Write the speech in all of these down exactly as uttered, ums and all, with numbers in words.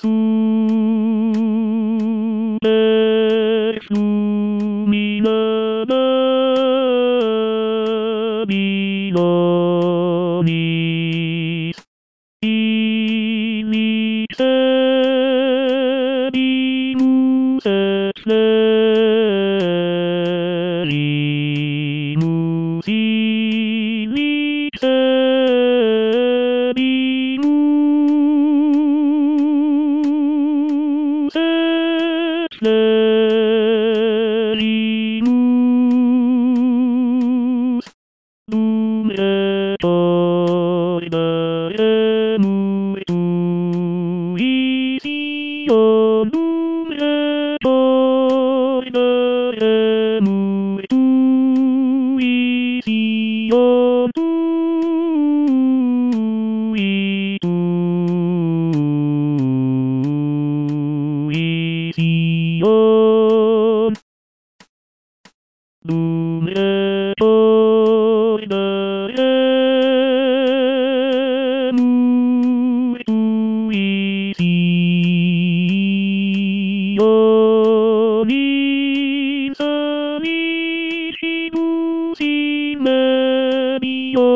Superfluminadabilonis inixerimus et flerimus inixerimus et flerimus dum retornaremus tui Sion, dum retornaremus tui Sion, tui, tui Sion. Dum retornaremus tui Sion, in salicimus in medio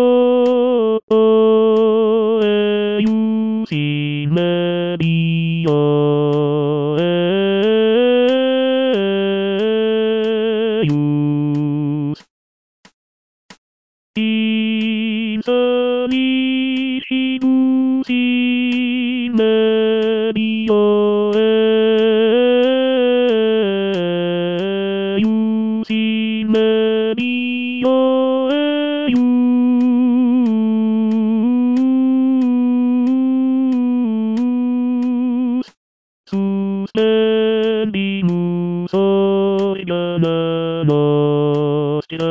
eius, in medio eius. In salicimus in medio eius, in medio eius. Suspendimus organa nostra,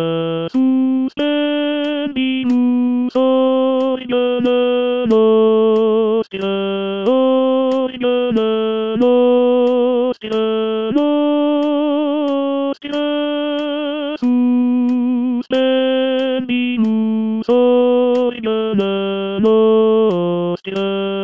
suspendimus organa nostra, organa nostra, nostra, suspendimus organa nostra.